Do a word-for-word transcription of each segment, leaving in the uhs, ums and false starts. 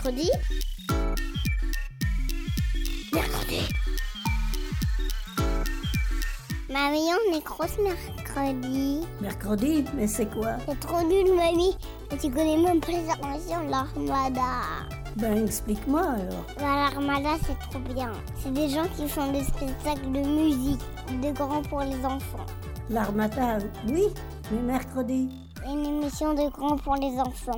mercredi. Mercredi. Mamie, on est grosse mercredi. Mercredi, mais c'est quoi? C'est trop nul, mamie. Et tu connais même pas les armations de l'Armada. Ben, explique-moi alors. Bah, l'Armada, c'est trop bien. C'est des gens qui font des spectacles de musique, de grands pour les enfants. L'Armada, oui, mais mercredi. Une émission de grands pour les enfants.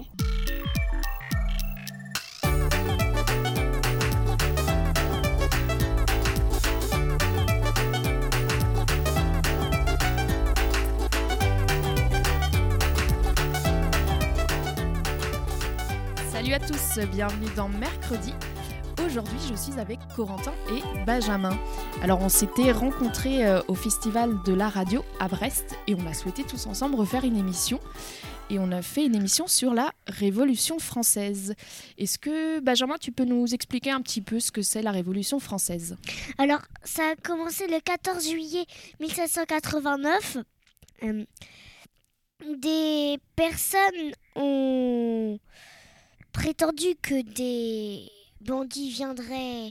Salut à tous, bienvenue dans Mercredi. Aujourd'hui, je suis avec Corentin et Benjamin. Alors, on s'était rencontrés euh, au Festival de la radio à Brest et on a souhaité tous ensemble refaire une émission. Et on a fait une émission sur la Révolution française. Est-ce que, Benjamin, tu peux nous expliquer un petit peu ce que c'est la Révolution française ? Alors, ça a commencé le quatorze juillet mille sept cent quatre-vingt-neuf. Euh, des personnes ont prétendu que des bandits viendraient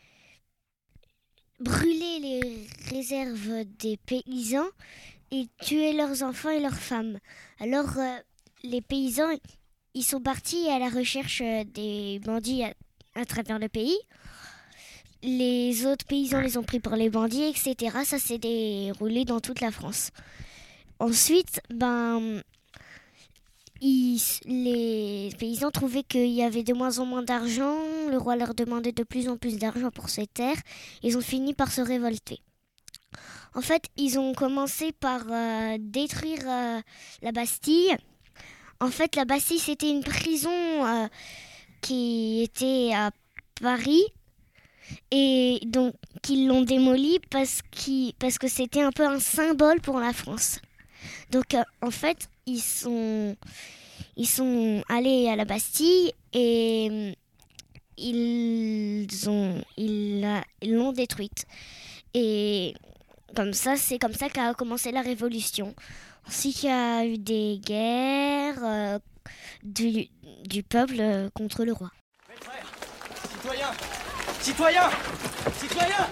brûler les réserves des paysans et tuer leurs enfants et leurs femmes. Alors, euh, les paysans, ils sont partis à la recherche des bandits à, à travers le pays. Les autres paysans les ont pris pour les bandits, et cetera. Ça s'est déroulé dans toute la France. Ensuite, ben, ils, les paysans trouvaient qu'il y avait de moins en moins d'argent. Le roi leur demandait de plus en plus d'argent pour ses terres. Ils ont fini par se révolter. En fait, ils ont commencé par euh, détruire euh, la Bastille. En fait, la Bastille, c'était une prison euh, qui était à Paris. Et donc, ils l'ont démolie parce, qu'ils, parce que c'était un peu un symbole pour la France. Donc, euh, en fait, ils sont, ils sont allés à la Bastille et euh, ils, ont, ils, la, ils l'ont détruite. Et comme ça, c'est comme ça qu'a commencé la Révolution. Ensuite, il y a eu des guerres euh, du, du peuple euh, contre le roi. Mes frères, citoyens, citoyens, citoyens,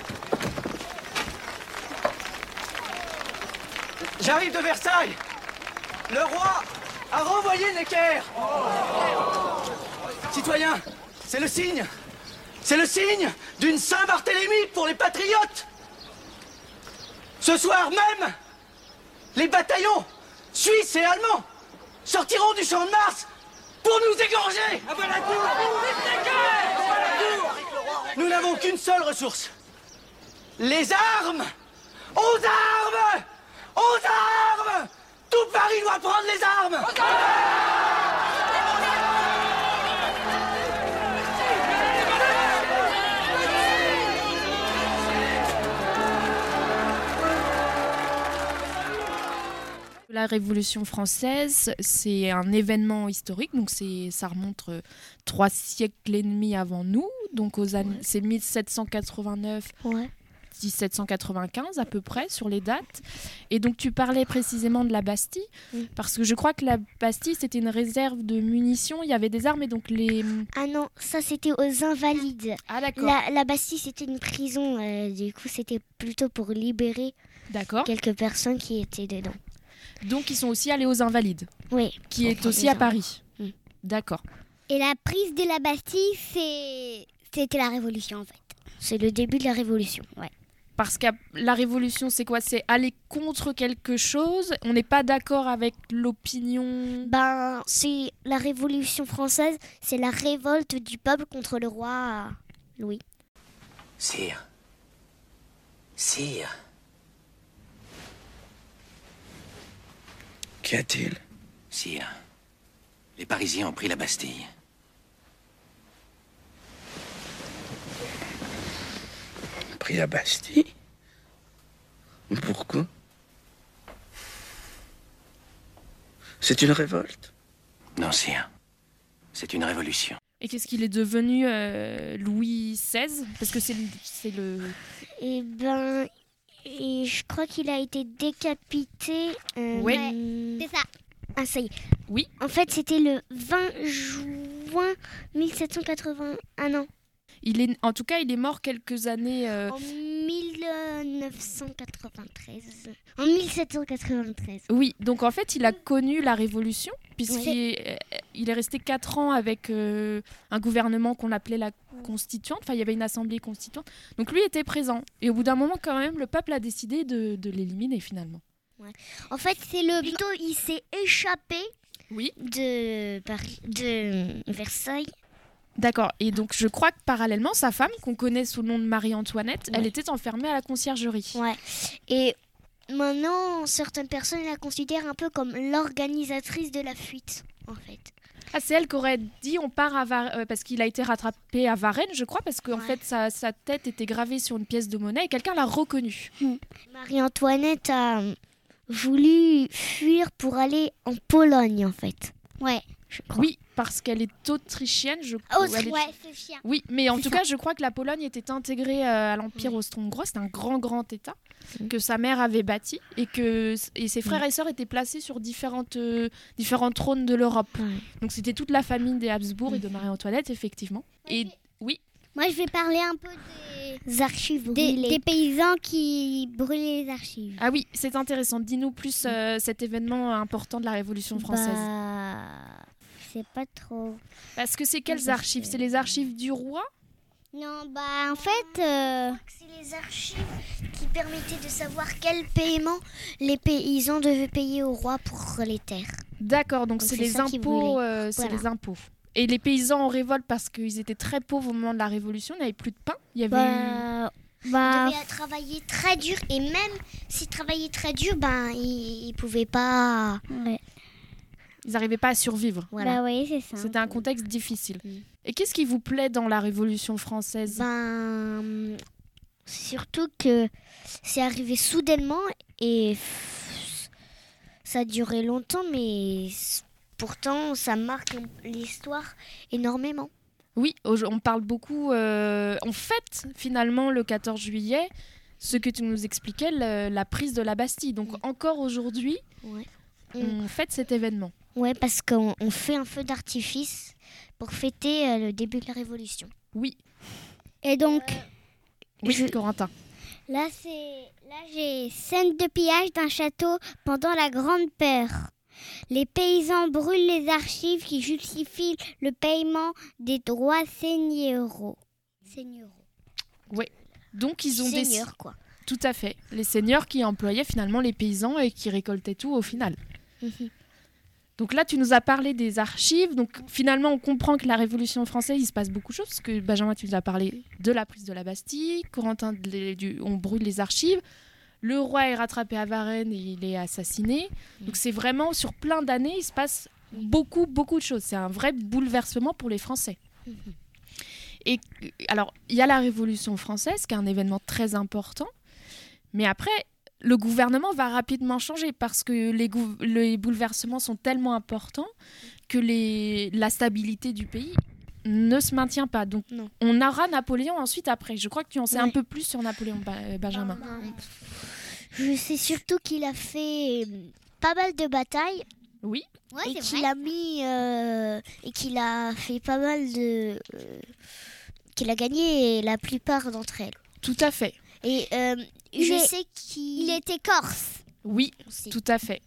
j'arrive de Versailles. Le roi a renvoyé Necker. Citoyens, c'est le signe, c'est le signe d'une Saint-Barthélemy pour les patriotes. Ce soir même, les bataillons suisses et allemands sortiront du champ de Mars pour nous égorger. À bas la cour. Nous n'avons qu'une seule ressource. Les armes. Aux armes. Aux armes. Tout Paris doit prendre les armes. La Révolution française, c'est un événement historique, donc c'est, ça remonte euh, trois siècles et demi avant nous, donc aux années, ouais. C'est mille sept cent quatre-vingt-neuf, ouais. dix-sept cent quatre-vingt-quinze à peu près sur les dates. Et donc tu parlais précisément de la Bastille, oui. Parce que je crois que la Bastille c'était une réserve de munitions, il y avait des armes et donc les... Ah non, ça c'était aux Invalides. Ah d'accord. La, la Bastille c'était une prison, euh, du coup c'était plutôt pour libérer d'accord. Quelques personnes qui étaient dedans. Donc ils sont aussi allés aux Invalides, oui, qui est aussi à Paris. Mmh. D'accord. Et la prise de la Bastille, c'est... c'était la Révolution en fait. C'est le début de la Révolution, ouais. Parce que la Révolution, c'est quoi ? C'est aller contre quelque chose ? On n'est pas d'accord avec l'opinion ? Ben, c'est la Révolution française, c'est la révolte du peuple contre le roi Louis. Sire. Sire. Qu'y a-t-il ? Sire, les Parisiens ont pris la Bastille. Pris la Bastille ? Pourquoi ? C'est une révolte ? Non, sire. C'est une révolution. Et qu'est-ce qu'il est devenu euh, Louis seize ? Parce que c'est le... C'est le... Eh ben, et je crois qu'il a été décapité. Euh, oui. Ouais, c'est ça. Ah, ça y est. Oui. En fait, c'était le vingt juillet quatre-vingts, mille sept cent quatre-vingts. Ah non. Il est, en tout cas, il est mort quelques années. Euh... En mille neuf cent quatre-vingt-treize. En mille sept cent quatre-vingt-treize. Oui, donc en fait, il a connu la Révolution, puisqu'il est, il est resté quatre ans avec euh, un gouvernement qu'on appelait la Constituante. Enfin, il y avait une assemblée constituante. Donc lui était présent. Et au bout d'un moment, quand même, le peuple a décidé de, de l'éliminer finalement. Ouais. En fait, c'est le plutôt, il s'est échappé oui. de Paris, de Versailles. D'accord. Et donc, je crois que parallèlement, sa femme, qu'on connaît sous le nom de Marie-Antoinette, ouais. elle était enfermée à la conciergerie. Ouais. Et maintenant, certaines personnes la considèrent un peu comme l'organisatrice de la fuite, en fait. Ah, c'est elle qui aurait dit on part à Varennes, euh, parce qu'il a été rattrapé à Varennes, je crois, parce qu'en ouais. fait, sa, sa tête était gravée sur une pièce de monnaie et quelqu'un l'a reconnue. Mmh. Marie-Antoinette a voulu fuir pour aller en Pologne, en fait. Ouais. Oui, parce qu'elle est autrichienne. Je... Oh, elle est... ouais, c'est chien. Oui, mais en c'est tout ça. cas, je crois que la Pologne était intégrée euh, à l'Empire ouais. austro-hongrois. C'est un grand, grand État mmh. que sa mère avait bâti et que et ses frères mmh. et sœurs étaient placés sur différentes, euh, différents trônes de l'Europe. Ouais. Donc, c'était toute la famille des Habsbourg mmh. et de Marie-Antoinette, effectivement. Et oui. Moi, je vais parler un peu des archives des, des paysans qui brûlaient les archives. Ah oui, c'est intéressant. Dis-nous plus euh, cet événement important de la Révolution française. Bah... C'est pas trop. Parce que c'est quelles archives ? C'est les archives du roi ? Non, bah en fait... Euh... C'est les archives qui permettaient de savoir quel paiement les paysans devaient payer au roi pour les terres. D'accord, donc, donc c'est, c'est les impôts, euh, c'est voilà. les impôts. Et les paysans en révolte parce qu'ils étaient très pauvres au moment de la Révolution, il n'y avait plus de pain. Il y avait bah... eu... bah... Ils devaient travailler très dur et même s'ils travaillaient très dur, ben ils, ils pouvaient pas... Ouais. Ils n'arrivaient pas à survivre. Voilà. Bah oui, c'est ça. C'était un contexte difficile. Mmh. Et qu'est-ce qui vous plaît dans la Révolution française ? Ben, surtout que c'est arrivé soudainement et ça a duré longtemps, mais pourtant ça marque l'histoire énormément. Oui, on parle beaucoup. Euh, on fête finalement le quatorze juillet, ce que tu nous expliquais, le, la prise de la Bastille. Donc mmh. encore aujourd'hui, ouais. on mmh. fête cet événement. Ouais, parce qu'on on fait un feu d'artifice pour fêter euh, le début de la Révolution. Oui. Et donc... Euh, oui, je... Corentin. Là, c'est... Là, j'ai scène de pillage d'un château pendant la Grande Peur. Les paysans brûlent les archives qui justifient le paiement des droits seigneuraux. Seigneuraux. Oui. Donc, ils ont des... des... Seigneurs, quoi. Tout à fait. Les seigneurs qui employaient finalement les paysans et qui récoltaient tout au final. Mm-hmm. Donc là, tu nous as parlé des archives. Donc finalement, on comprend que la Révolution française, il se passe beaucoup de choses. Parce que Benjamin, tu nous as parlé de la prise de la Bastille. Corentin, les, du, on brûle les archives. Le roi est rattrapé à Varennes et il est assassiné. Donc c'est vraiment, sur plein d'années, il se passe beaucoup, beaucoup de choses. C'est un vrai bouleversement pour les Français. Et alors, il y a la Révolution française, qui est un événement très important. Mais après... le gouvernement va rapidement changer parce que les, gou- les bouleversements sont tellement importants que les, la stabilité du pays ne se maintient pas. Donc, non. On aura Napoléon ensuite après. Je crois que tu en sais ouais. un peu plus sur Napoléon, ba- Benjamin. Euh, je sais surtout qu'il a fait pas mal de batailles. Oui. Ouais, et qu'il vrai. a mis euh, et qu'il a fait pas mal de euh, qu'il a gagné la plupart d'entre elles. Tout à fait. Et euh, il je est, sais qu'il il était corse. Oui, aussi. Tout à fait.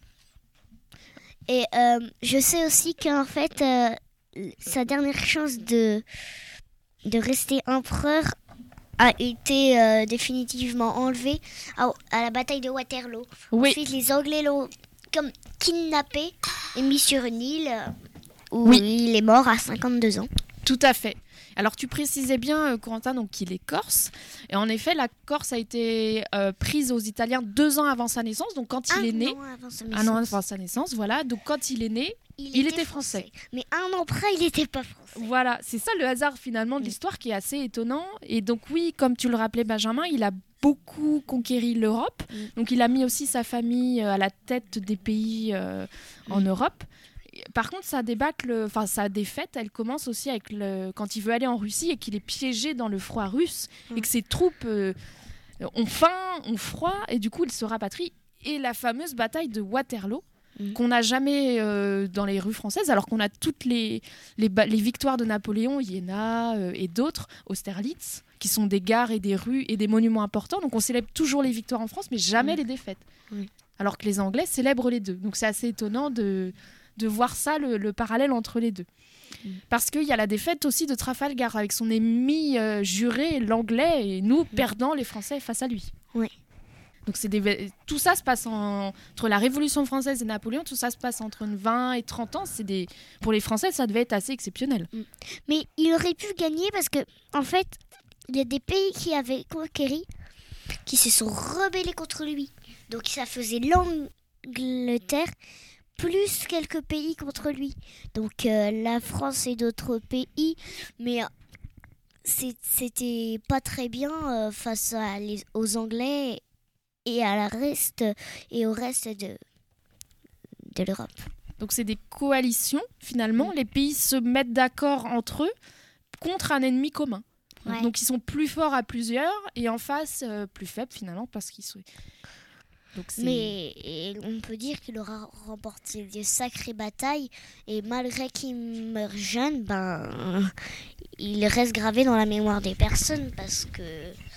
Et euh, je sais aussi qu'en fait, euh, sa dernière chance de, de rester empereur a été euh, définitivement enlevée à, à la bataille de Waterloo. Oui. Ensuite, les Anglais l'ont comme kidnappé et mis sur une île où oui. il est mort à cinquante-deux ans. Tout à fait. Alors tu précisais bien, euh, Corentin, donc qu'il est corse. Et en effet, la Corse a été euh, prise aux Italiens deux ans avant sa naissance. Donc quand il un est né, an avant sa naissance. un an avant sa naissance, voilà. Donc quand il est né, il, il était, était français. français. Mais un an après, il n'était pas français. Voilà, c'est ça le hasard finalement de l'histoire qui est assez étonnant. Et donc oui, comme tu le rappelais, Benjamin, il a beaucoup conquéri l'Europe. Mm. Donc il a mis aussi sa famille à la tête des pays euh, en mm. Europe. Par contre, sa débâcle, enfin sa défaite, elle commence aussi avec le, quand il veut aller en Russie et qu'il est piégé dans le froid russe mmh. et que ses troupes euh, ont faim, ont froid et du coup il se rapatrie. Et la fameuse bataille de Waterloo, mmh. qu'on n'a jamais euh, dans les rues françaises, alors qu'on a toutes les, les, ba- les victoires de Napoléon, Iéna euh, et d'autres, Austerlitz, qui sont des gares et des rues et des monuments importants. Donc on célèbre toujours les victoires en France, mais jamais mmh. les défaites. Mmh. Alors que les Anglais célèbrent les deux. Donc c'est assez étonnant de, de voir ça, le, le parallèle entre les deux. Mmh. Parce qu'il y a la défaite aussi de Trafalgar, avec son ennemi euh, juré, l'Anglais, et nous, mmh. perdant les Français face à lui. Oui. Donc c'est des... tout ça se passe en... entre la Révolution française et Napoléon, tout ça se passe entre vingt et trente ans. C'est des... Pour les Français, ça devait être assez exceptionnel. Mmh. Mais il aurait pu gagner parce que, en fait, il y a des pays qui avaient conquéri, qui se sont rebellés contre lui. Donc ça faisait l'Angleterre plus quelques pays contre lui. Donc euh, la France et d'autres pays, mais c'est, c'était pas très bien euh, face à les, aux Anglais et à la reste et au reste de, de l'Europe. Donc c'est des coalitions finalement, mmh. les pays se mettent d'accord entre eux contre un ennemi commun. Ouais. Donc ils sont plus forts à plusieurs et en face euh, plus faibles finalement parce qu'ils sont... Donc c'est... Mais et on peut dire qu'il aura remporté des sacrées batailles et malgré qu'il meurt jeune, ben, il reste gravé dans la mémoire des personnes parce que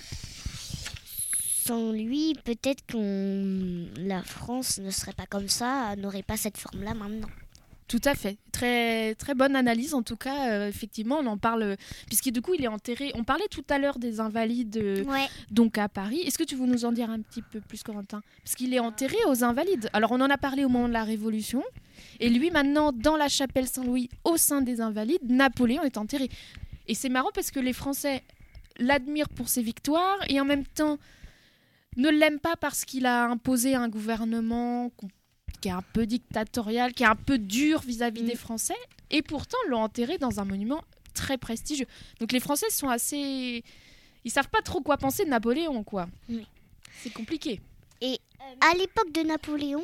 sans lui, peut-être que la France ne serait pas comme ça, n'aurait pas cette forme-là maintenant. Tout à fait. Très, très bonne analyse, en tout cas. Euh, effectivement, on en parle, puisque du coup, il est enterré. On parlait tout à l'heure des Invalides, euh, ouais. donc à Paris. Est-ce que tu veux nous en dire un petit peu plus, Corentin ? Parce qu'il est enterré aux Invalides. Alors, on en a parlé au moment de la Révolution. Et lui, maintenant, dans la chapelle Saint-Louis, au sein des Invalides, Napoléon est enterré. Et c'est marrant parce que les Français l'admirent pour ses victoires et en même temps ne l'aiment pas parce qu'il a imposé un gouvernement qui est un peu dictatorial, qui est un peu dur vis-à-vis mmh. des Français, et pourtant l'ont enterré dans un monument très prestigieux. Donc les Français sont assez... Ils savent pas trop quoi penser de Napoléon, quoi. Mmh. C'est compliqué. Et à l'époque de Napoléon,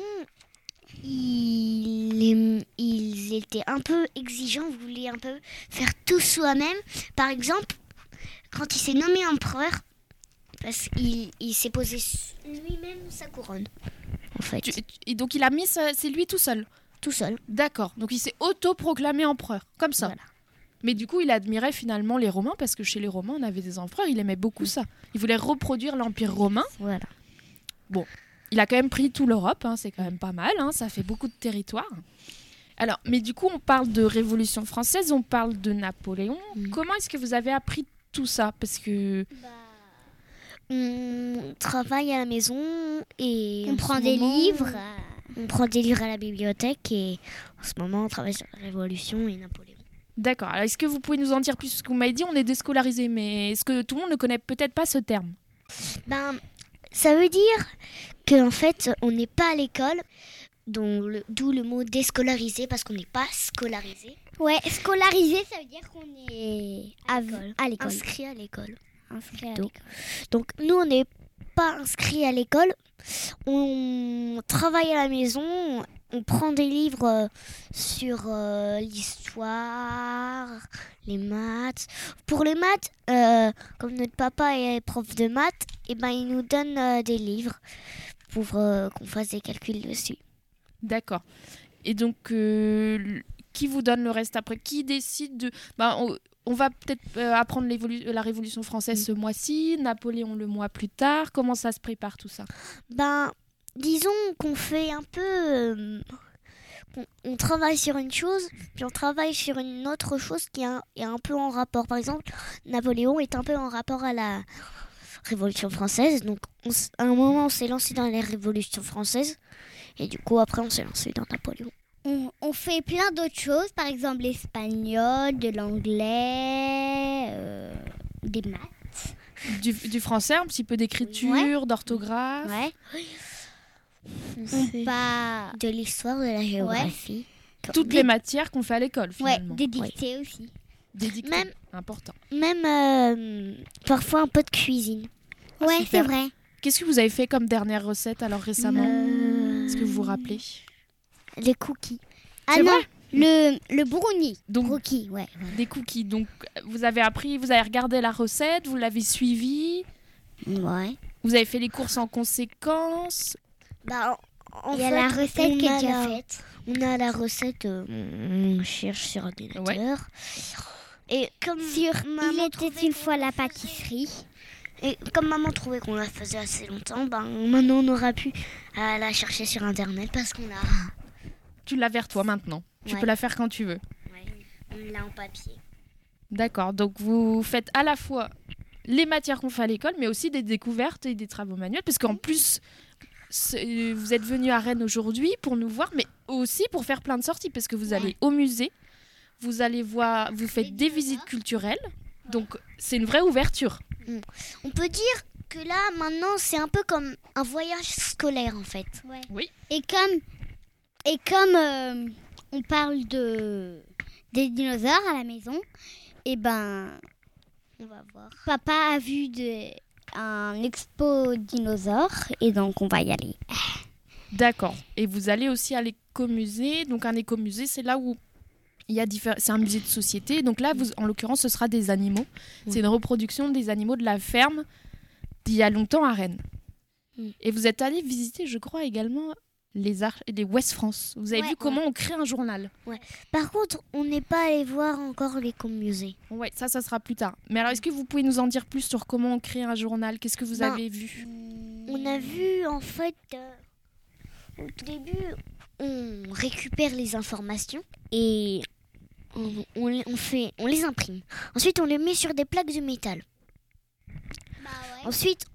ils, ils étaient un peu exigeants, voulaient un peu faire tout soi-même. Par exemple, quand il s'est nommé empereur, parce qu'il il s'est posé lui-même sa couronne. En fait. Tu, et donc il a mis sa, c'est lui tout seul. Tout seul. D'accord. Donc il s'est auto-proclamé empereur, comme ça. Voilà. Mais du coup, il admirait finalement les Romains parce que chez les Romains, on avait des empereurs. Il aimait beaucoup ça. Il voulait reproduire l'empire romain. Voilà. Bon, il a quand même pris toute l'Europe. Hein, c'est quand même pas mal. Hein, ça fait beaucoup de territoire. Alors, mais du coup, on parle de Révolution française, on parle de Napoléon. Mmh. Comment est-ce que vous avez appris tout ça ? Parce que bah... On travaille à la maison et on prend des moment, livres. On prend des livres à la bibliothèque et en ce moment on travaille sur la Révolution et Napoléon. D'accord. Alors est-ce que vous pouvez nous en dire plus ? Parce que vous m'avez dit on est déscolarisé, mais est-ce que tout le monde ne connaît peut-être pas ce terme ? Ben, ça veut dire qu'en fait on n'est pas à l'école, donc le, d'où le mot déscolarisé parce qu'on n'est pas scolarisé. Ouais, scolarisé ça veut dire qu'on est à l'école. À l'école. Inscrit à l'école. Inscrit à donc, l'école. donc nous on n'est pas inscrits à l'école, on travaille à la maison, on prend des livres sur euh, l'histoire, les maths. Pour les maths, euh, comme notre papa est prof de maths, et ben il nous donne euh, des livres pour euh, qu'on fasse des calculs dessus. D'accord. Et donc euh, qui vous donne le reste après ? Qui décide de... Ben, on... On va peut-être euh, apprendre la Révolution française mmh. ce mois-ci, Napoléon le mois plus tard. Comment ça se prépare tout ça ? Ben, disons qu'on fait un peu... Euh, on, on travaille sur une chose, puis on travaille sur une autre chose qui est un, est un peu en rapport. Par exemple, Napoléon est un peu en rapport à la Révolution française. Donc, on, à un moment, on s'est lancé dans la Révolution française. Et du coup, après, on s'est lancé dans Napoléon. On, on fait plein d'autres choses, par exemple l'espagnol, de l'anglais, euh, des maths. Du, du français, un petit peu d'écriture, ouais. d'orthographe. Ouais. On parle de l'histoire, de la géographie. Ouais. Toutes des... les matières qu'on fait à l'école, finalement. Ouais, des dictées ouais. aussi. Des dictées, même, important. Même euh, parfois un peu de cuisine. Ah, ouais, super. C'est vrai. Qu'est-ce que vous avez fait comme dernière recette alors récemment ? euh... Est-ce que vous vous rappelez ? Les cookies. Ah c'est non, vrai le, le brownie. Donc, cookies, ouais. Des cookies. Donc, vous avez appris, vous avez regardé la recette, vous l'avez suivie. Ouais. Vous avez fait les courses en conséquence. Bah, En Il y a fait, la recette on qui est a déjà la- faite. On a la recette, euh, on cherche sur ordinateur. Et comme Sur maman Il était trouvait une qu'on fois la faisait- pâtisserie. Et comme maman trouvait qu'on la faisait assez longtemps, ben maintenant on aura pu euh, la chercher sur internet parce qu'on l'a, Tu l'as vers toi maintenant. Tu Ouais. peux la faire quand tu veux. on l'a en papier. D'accord, donc vous faites à la fois les matières qu'on fait à l'école, mais aussi des découvertes et des travaux manuels, parce qu'en plus, c'est- vous êtes venu à Rennes aujourd'hui pour nous voir, mais aussi pour faire plein de sorties, parce que vous allez au musée, vous allez voir, vous faites des visites culturelles, donc c'est une vraie ouverture. On peut dire que là maintenant c'est un peu comme un voyage scolaire en fait. Et comme, et comme euh, on parle de, des dinosaures à la maison, et ben, On va voir. papa a vu de, un expo dinosaures et donc on va y aller. D'accord, et vous allez aussi à l'écomusée, donc un écomusée, c'est là où il y a diffé- c'est un musée de société, donc là, vous, en l'occurrence, ce sera des animaux. C'est une reproduction des animaux de la ferme d'il y a longtemps à Rennes. Mm. Et vous êtes allé visiter, je crois, également les, ar- les Ouest France. Vous avez Ouais, vu comment on crée un journal. Par contre, on n'est pas allé voir encore l'écomusée. Ouais, ça, ça sera plus tard. Mais alors, est-ce que vous pouvez nous en dire plus sur comment on crée un journal? Qu'est-ce que vous Ben, avez vu? On a vu en fait euh, au tout début, on récupère les informations et on, on les- on fait, on les imprime. Ensuite, on les met sur des plaques de métal. Ensuite,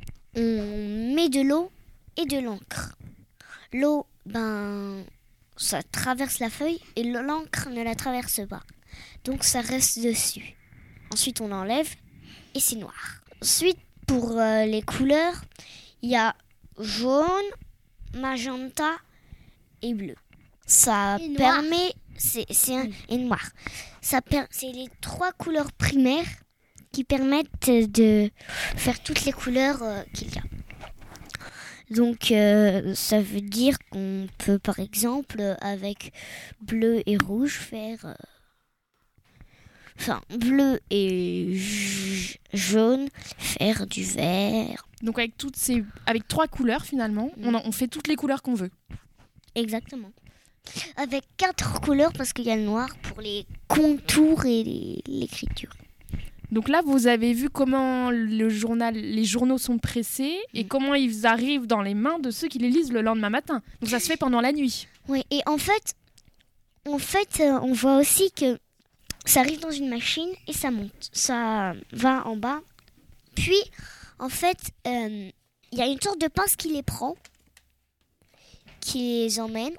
on met de l'eau et de l'encre. L'eau, ben, ça traverse la feuille et l'encre ne la traverse pas. Donc, ça reste dessus. Ensuite, on l'enlève et c'est noir. Ensuite, pour euh, les couleurs, il y a jaune, magenta et bleu. Ça Et noir. permet, c'est, c'est un, et noir. Ça per- c'est les trois couleurs primaires qui permettent de faire toutes les couleurs euh, qu'il y a. Donc, euh, ça veut dire qu'on peut, par exemple, avec bleu et rouge, faire... euh, Enfin, bleu et j- jaune, faire du vert. Donc, avec, toutes ces... avec trois couleurs, finalement, Mm. on, en- on fait toutes les couleurs qu'on veut. Exactement. Avec quatre couleurs, parce qu'il y a le noir pour les contours et les- l'écriture. Donc là, vous avez vu comment le journal, les journaux sont pressés et Mm. comment ils arrivent dans les mains de ceux qui les lisent le lendemain matin. Donc ça se fait pendant la nuit. Oui, et en fait, en fait, euh, on voit aussi que ça arrive dans une machine et ça monte. Ça va en bas. Puis, en fait, euh, il y a une sorte de pince qui les prend, qui les emmène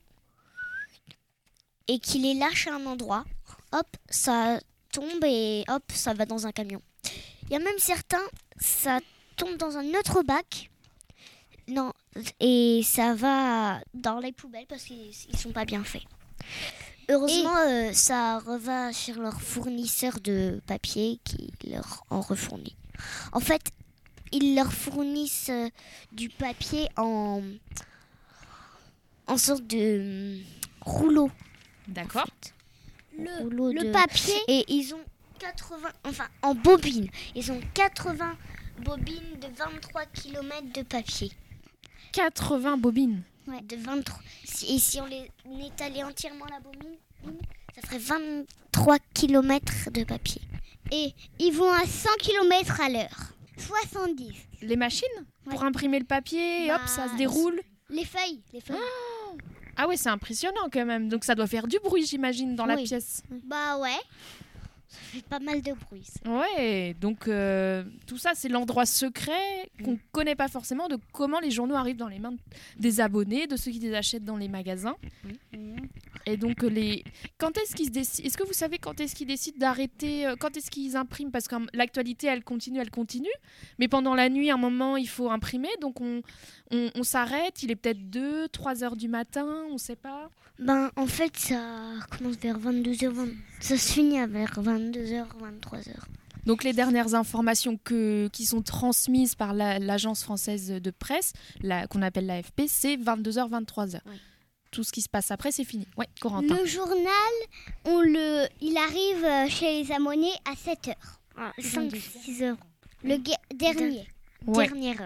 et qui les lâche à un endroit. Hop, ça tombe et hop, ça va dans un camion. Il y a même certains, ça tombe dans un autre bac. Non, et ça va dans les poubelles parce qu'ils ne sont pas bien faits. Heureusement, euh, ça reva chez leur fournisseur de papier qui leur en refournit. En fait, ils leur fournissent euh, du papier en, en sorte de hum, rouleau. D'accord. Le, Rouleau le de- papier, Et ils ont quatre-vingts, enfin en bobines, ils ont quatre-vingts bobines de vingt-trois kilomètres de papier. quatre-vingts bobines. De vingt-trois. Si- Et si on les étalait entièrement la bobine, ça ferait vingt-trois kilomètres de papier. et ils vont à cent kilomètres à l'heure. soixante-dix. Les machines pour imprimer le papier, et Bah, hop, ça se déroule. Les feuilles, les feuilles. Ah ouais, c'est impressionnant quand même. Donc ça doit faire du bruit, j'imagine, dans la Oui. pièce. Bah ouais. Ça fait pas mal de bruit. ça. Ouais, donc euh, tout ça, c'est l'endroit secret qu'on connaît pas forcément de comment les journaux arrivent dans les mains des abonnés, de ceux qui les achètent dans les magasins. Et donc, euh, les... quand est-ce qu'ils se décident Est-ce que vous savez quand est-ce qu'ils décident d'arrêter euh, Quand est-ce qu'ils impriment? Parce que euh, l'actualité, elle continue, elle continue. Mais pendant la nuit, à un moment, il faut imprimer. Donc, on, on, on s'arrête. Il est peut-être deux, trois heures du matin, on sait pas. Ben, en fait, ça commence vers vingt-deux heures, vingt... ça se finit vers vingt-deux heures, vingt-trois heures. Donc, les dernières informations que, qui sont transmises par la- l'agence française de presse, la- qu'on appelle l'A F P, c'est vingt-deux heures, vingt-trois heures. Ouais. Tout ce qui se passe après, c'est fini. Ouais, Corentin. Le journal, on le, il arrive euh, chez les abonnés à sept heures. Ah, cinq, six heures. Le gue- dernier. Ouais. Dernière heure.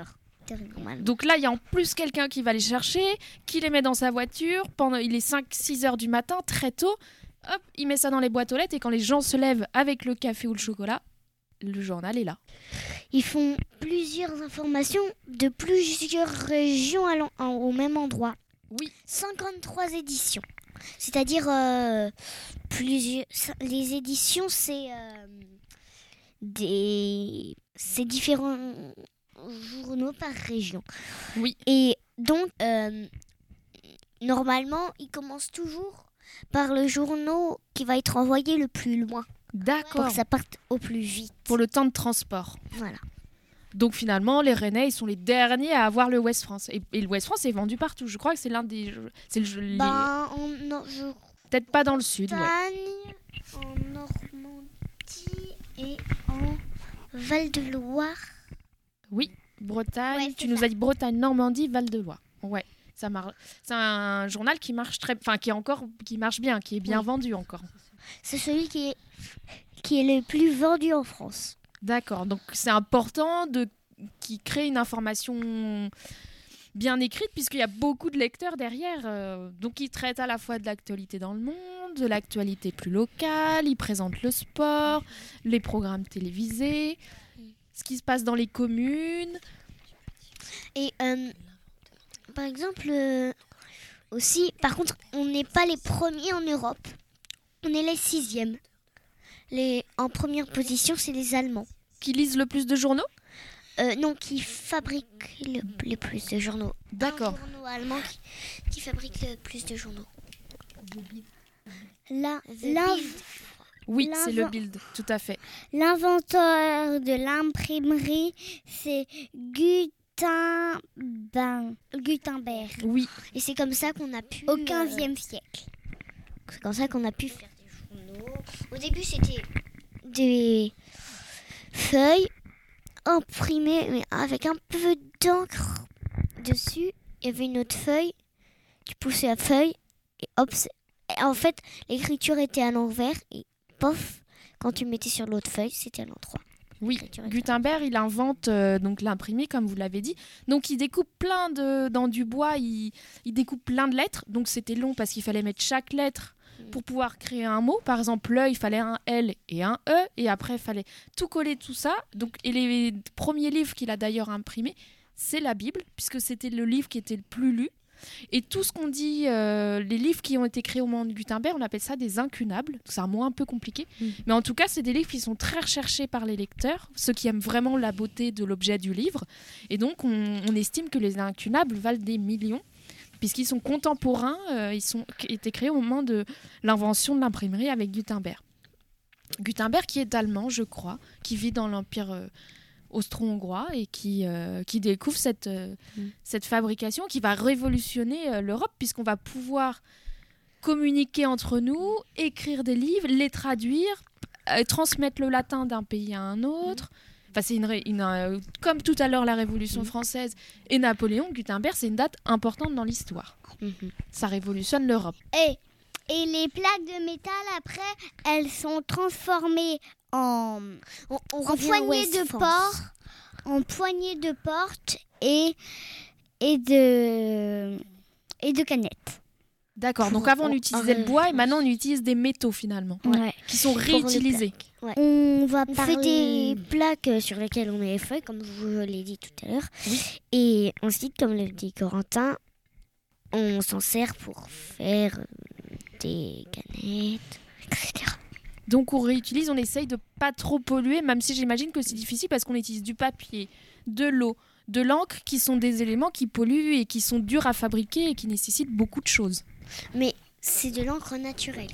lecteurs normalement. Donc là, il y a en plus quelqu'un qui va les chercher, qui les met dans sa voiture. Pendant, il est cinq six heures du matin, très tôt. Hop, il met ça dans les boîtes aux lettres. Et quand les gens se lèvent avec le café ou le chocolat, le journal est là. Ils font plusieurs informations de plusieurs régions à l'en- en- au même endroit. Oui. cinquante-trois éditions. C'est-à-dire, euh, plusieurs... les éditions, c'est euh, des... c'est différents journaux par région. Oui. Et donc, euh, normalement, ils commencent toujours par le journal qui va être envoyé le plus loin. Pour D'accord. que ça parte au plus vite. Pour le temps de transport. Voilà. Donc finalement, les Rennais, ils sont les derniers à avoir le Ouest France. Et, et le Ouest France est vendu partout. Je crois que c'est l'un des... C'est le, les- Ben, en, non, je Peut-être pas dans le sud, ouais. Bretagne, en Normandie et en Val-de-Loire. Oui, Bretagne. Ouais, c'est tu nous ça. as dit Bretagne, Normandie, Val-de-Loire. Ouais, ça marche. C'est un journal qui marche très, enfin qui est encore, qui marche bien, qui est bien Oui. vendu encore. C'est celui qui est, qui est le plus vendu en France. D'accord. Donc c'est important de qui crée une information bien écrite puisqu'il y a beaucoup de lecteurs derrière. euh, donc ils traitent à la fois de l'actualité dans le monde, de l'actualité plus locale. Ils présentent le sport, les programmes télévisés, ce qui se passe dans les communes. Et euh, par exemple, euh, aussi, par contre, on n'est pas les premiers en Europe. On est les sixièmes. Les, en première position, c'est les Allemands. Qui lisent le plus de journaux? Euh, non, qui fabriquent le, le plus de journaux. D'accord. Un journaux allemand qui, qui fabrique le plus de journaux. La- The l'in- Bild. Oui, c'est le L'invent- Bild, tout à fait. L'inventeur de l'imprimerie, c'est Gutenberg. Gutenberg. Oui, Et c'est comme ça qu'on a pu... Au euh, quinzième siècle. c'est comme ça qu'on a pu faire des journaux. Au début, c'était des feuilles imprimées, mais avec un peu d'encre dessus. Il y avait une autre feuille. Tu poussais la feuille et hop. c'est- et en fait, l'écriture était à l'envers et pof, quand tu mettais sur l'autre feuille, c'était à l'endroit. oui. L'écriture était- Gutenberg, il invente euh, donc l'imprimé, comme vous l'avez dit. Donc il découpe plein de dans du bois, il, il découpe plein de lettres. Donc c'était long parce qu'il fallait mettre chaque lettre pour pouvoir créer un mot. Par exemple, l'E, il fallait un L et un E, et après il fallait tout coller tout ça. Donc et les premiers livres qu'il a d'ailleurs imprimés, c'est la Bible, puisque c'était le livre qui était le plus lu. Et tout ce qu'on dit, euh, les livres qui ont été créés au moment de Gutenberg, on appelle ça des incunables. C'est un mot un peu compliqué. Mm. Mais en tout cas, c'est des livres qui sont très recherchés par les lecteurs, ceux qui aiment vraiment la beauté de l'objet du livre. Et donc, on, on estime que les incunables valent des millions, puisqu'ils sont contemporains, euh, ils ont été créés au moment de l'invention de l'imprimerie avec Gutenberg. Gutenberg qui est allemand, je crois, qui vit dans l'Empire euh, austro-hongrois et qui, euh, qui découvre cette, euh, Mm. cette fabrication qui va révolutionner euh, l'Europe puisqu'on va pouvoir communiquer entre nous, écrire des livres, les traduire, euh, transmettre le latin d'un pays à un autre. Enfin, c'est une, ré- une, euh, comme tout à l'heure la Révolution française et Napoléon, Gutenberg, c'est une date importante dans l'histoire. Mhm. Ça révolutionne l'Europe. Et, et les plaques de métal, après, elles sont transformées en, On, on en revient à poignées West de France. porte, en poignées de porte et, et de et de canettes. D'accord, donc Pour- avant on on- utilisait le en bois et référence. maintenant on utilise des métaux finalement, Ouais. qui sont Pour les réutilisés. On va On parler fait des plaques euh, sur lesquelles on met les feuilles, comme je vous l'ai dit tout à l'heure. Oui. Et ensuite, comme le dit Corentin, on s'en sert pour faire euh, des canettes, et cetera. Donc on réutilise, on essaye de pas trop polluer, même si j'imagine que c'est difficile parce qu'on utilise du papier, de l'eau, de l'encre, qui sont des éléments qui polluent et qui sont durs à fabriquer et qui nécessitent beaucoup de choses. Mais c'est de l'encre naturelle.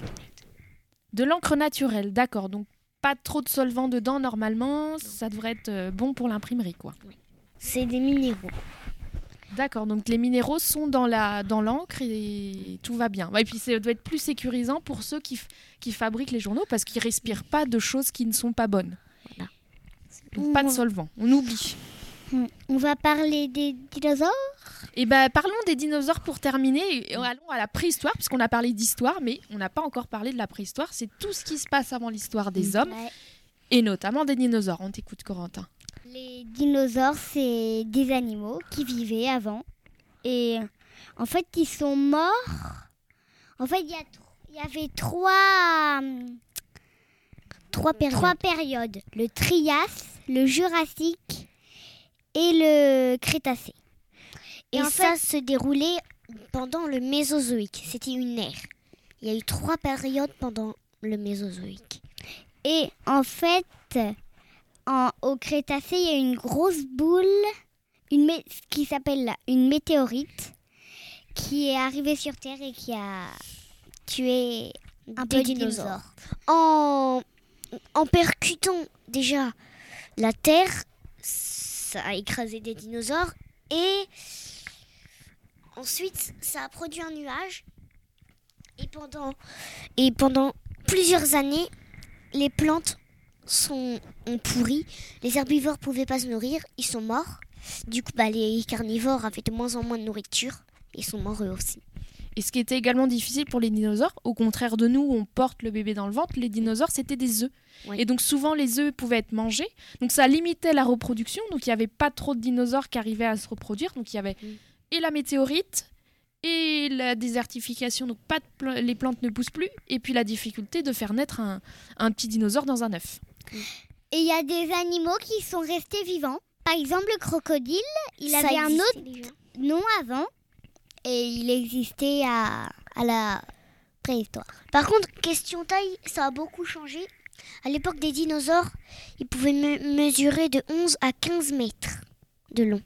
De l'encre naturelle, d'accord, donc pas trop de solvant dedans normalement, ça devrait être euh, bon pour l'imprimerie quoi. C'est des minéraux. D'accord, donc les minéraux sont dans la dans l'encre et tout va bien. Ouais, et puis ça doit être plus sécurisant pour ceux qui, f- qui fabriquent les journaux parce qu'ils respirent pas de choses qui ne sont pas bonnes. Voilà. Donc pas de solvant, on oublie. On va parler des dinosaures. Et ben parlons des dinosaures pour terminer. Et allons à la préhistoire puisqu'on a parlé d'histoire, mais on n'a pas encore parlé de la préhistoire. C'est tout ce qui se passe avant l'histoire des hommes Ouais. et notamment des dinosaures. On t'écoute, Corentin. Les dinosaures, c'est des animaux qui vivaient avant. Et en fait, ils sont morts. En fait, il y, a tr- y avait trois, hum, Trois périodes. trois périodes. Le Trias, le Jurassique et le Crétacé. Et, Et en ça se déroulait pendant le Mésozoïque. C'était une ère. Il y a eu trois périodes pendant le Mésozoïque. Et en fait, en, au Crétacé, il y a une grosse boule une mé- qui s'appelle là, une météorite qui est arrivée sur Terre et qui a tué un Des peu de dinosaures. dinosaures. En, en percutant déjà la Terre, ça a écrasé des dinosaures. Et ensuite, ça a produit un nuage. Et pendant, et pendant plusieurs années, les plantes sont, ont pourri. Les herbivores ne pouvaient pas se nourrir. Ils sont morts. Du coup, bah, les carnivores avaient de moins en moins de nourriture. Ils sont morts eux aussi. Et ce qui était également difficile pour les dinosaures, au contraire de nous, on porte le bébé dans le ventre, les dinosaures, c'était des œufs. Oui. Et donc souvent, les œufs pouvaient être mangés. Donc ça limitait la reproduction. Donc il n'y avait pas trop de dinosaures qui arrivaient à se reproduire. Donc il y avait Mm. et la météorite et la désertification. Donc pas de pla- les plantes ne poussent plus. Et puis la difficulté de faire naître un, un petit dinosaure dans un œuf. Et il y a des animaux qui sont restés vivants. Par exemple, le crocodile, il Ça avait un existait autre déjà. nom avant et il existait à, à la préhistoire. Par contre, question taille, ça a beaucoup changé. À l'époque des dinosaures, ils pouvaient me- mesurer de onze à quinze mètres de long.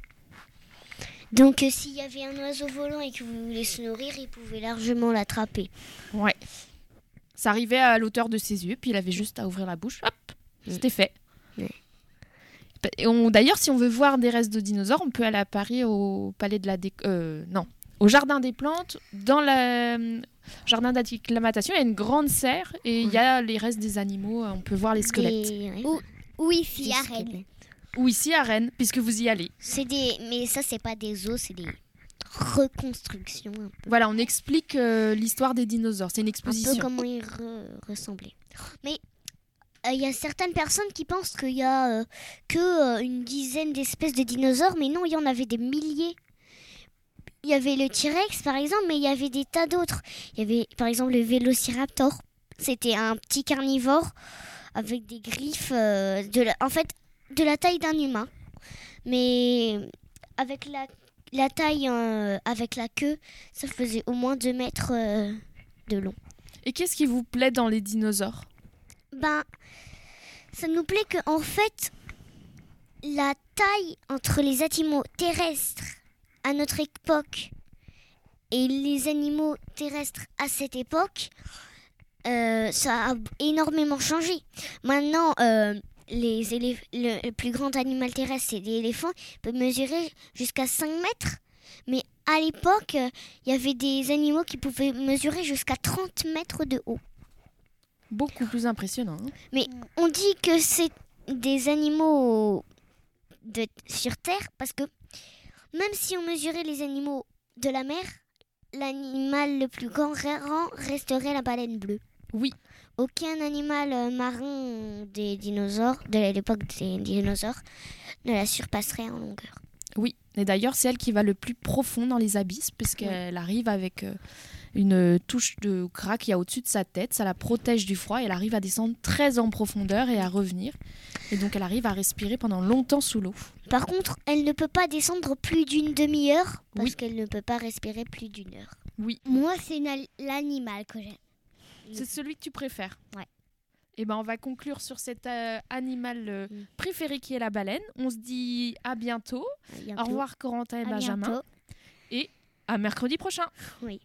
Donc euh, s'il y avait un oiseau volant et que vous voulez se nourrir, il pouvait largement l'attraper. Ouais. Ça arrivait à l'auteur de ses yeux, puis il avait juste à ouvrir la bouche. Hop, c'était fait. Ouais. Et on- D'ailleurs, si on veut voir des restes de dinosaures, on peut aller à Paris au palais de la Dé- euh, non, au jardin des plantes, dans le euh, jardin d'acclimatation, il y a une grande serre et il y a les restes des animaux. On peut voir les squelettes. Des- ouais, Ou- Oui, ici des à Rennes. squelettes. Ou ici à Rennes, puisque vous y allez. C'est des, mais ça c'est pas des os, c'est des reconstructions, un peu, Voilà, on explique euh, l'histoire des dinosaures. C'est une un peu exposition. comment ils re- ressemblaient. Mais euh, il y a certaines personnes qui pensent qu'il y a euh, que euh, une dizaine d'espèces de dinosaures, mais non, il y en avait des milliers. Il y avait le T-Rex par exemple, mais il y avait des tas d'autres. Il y avait par exemple le Vélociraptor. C'était un petit carnivore avec des griffes, euh, de la, en fait, de la taille d'un humain, mais avec la, la taille, euh, avec la queue, ça faisait au moins deux mètres euh, de long. Et qu'est-ce qui vous plaît dans les dinosaures? Ben, ça nous plaît que en fait, la taille entre les animaux terrestres à notre époque et les animaux terrestres à cette époque, euh, ça a énormément changé. Maintenant, euh, les élé- le, le plus grand animal terrestre, c'est l'éléphant, il peut mesurer jusqu'à cinq mètres. Mais à l'époque, euh, il y avait des animaux qui pouvaient mesurer jusqu'à trente mètres de haut. Beaucoup plus impressionnant. hein. Mais on dit que c'est des animaux de, sur Terre parce que même si on mesurait les animaux de la mer, l'animal le plus grand rang resterait la baleine bleue. Oui. Aucun animal euh, marin des dinosaures, de l'époque des dinosaures, ne la surpasserait en longueur. Oui, et d'ailleurs, c'est elle qui va le plus profond dans les abysses, puisqu'elle arrive avec euh, une touche de gras qu'il y a au-dessus de sa tête. Ça la protège du froid et elle arrive à descendre très en profondeur et à revenir. Et donc, elle arrive à respirer pendant longtemps sous l'eau. Par contre, elle ne peut pas descendre plus d'une demi-heure parce Oui. qu'elle ne peut pas respirer plus d'une heure. Oui, Moi, c'est une al- l'animal que j'aime. c'est celui que tu préfères. Ouais. Et ben, on va conclure sur cet euh, animal euh, Mm. préféré qui est la baleine. On se dit à bientôt. À bientôt. Au revoir, Corentin et À Benjamin. bientôt. Et à mercredi prochain. Oui.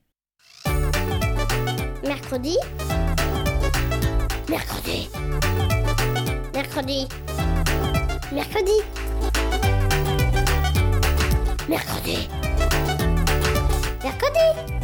Mercredi. Mercredi. Mercredi. Mercredi. Mercredi. Mercredi.